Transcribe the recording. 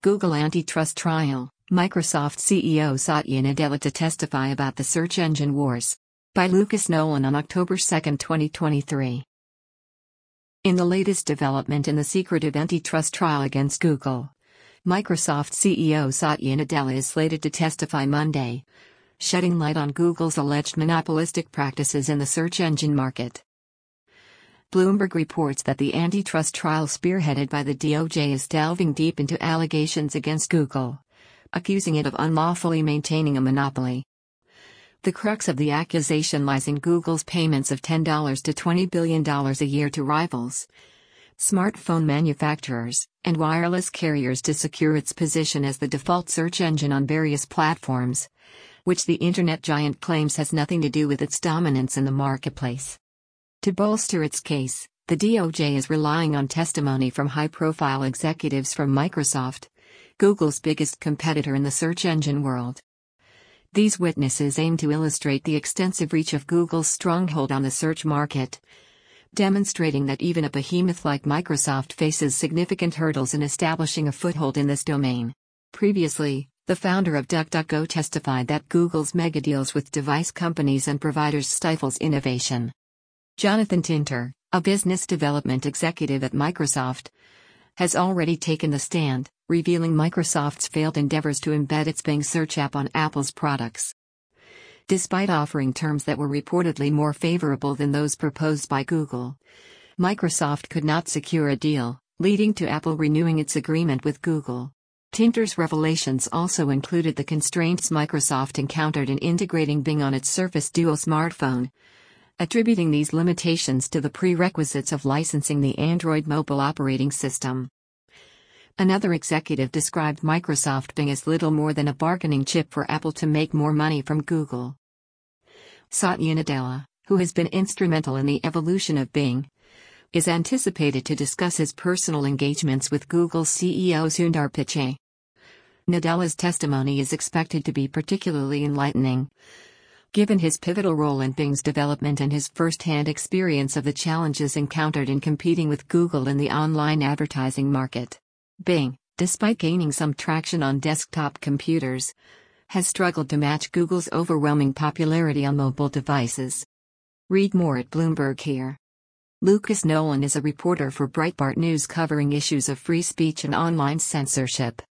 Google antitrust trial, Microsoft CEO Satya Nadella to testify about the search engine wars. By Lucas Nolan on October 2, 2023. In the latest development in the secretive antitrust trial against Google, Microsoft CEO Satya Nadella is slated to testify Monday, shedding light on Google's alleged monopolistic practices in the search engine market. Bloomberg reports that the antitrust trial spearheaded by the DOJ is delving deep into allegations against Google, accusing it of unlawfully maintaining a monopoly. The crux of the accusation lies in Google's payments of $10 to $20 billion a year to rivals, smartphone manufacturers, and wireless carriers to secure its position as the default search engine on various platforms, which the internet giant claims has nothing to do with its dominance in the marketplace. To bolster its case, the DOJ is relying on testimony from high-profile executives from Microsoft, Google's biggest competitor in the search engine world. These witnesses aim to illustrate the extensive reach of Google's stronghold on the search market, demonstrating that even a behemoth like Microsoft faces significant hurdles in establishing a foothold in this domain. Previously, the founder of DuckDuckGo testified that Google's megadeals with device companies and providers stifles innovation. Jonathan Tinter, a business development executive at Microsoft, has already taken the stand, revealing Microsoft's failed endeavors to embed its Bing search app on Apple's products. Despite offering terms that were reportedly more favorable than those proposed by Google, Microsoft could not secure a deal, leading to Apple renewing its agreement with Google. Tinter's revelations also included the constraints Microsoft encountered in integrating Bing on its Surface Duo smartphone, attributing these limitations to the prerequisites of licensing the Android mobile operating system. Another executive described Microsoft Bing as little more than a bargaining chip for Apple to make more money from Google. Satya Nadella, who has been instrumental in the evolution of Bing, is anticipated to discuss his personal engagements with Google's CEO Sundar Pichai. Nadella's testimony is expected to be particularly enlightening, given his pivotal role in Bing's development and his first-hand experience of the challenges encountered in competing with Google in the online advertising market. Bing, despite gaining some traction on desktop computers, has struggled to match Google's overwhelming popularity on mobile devices. Read more at Bloomberg here. Lucas Nolan is a reporter for Breitbart News covering issues of free speech and online censorship.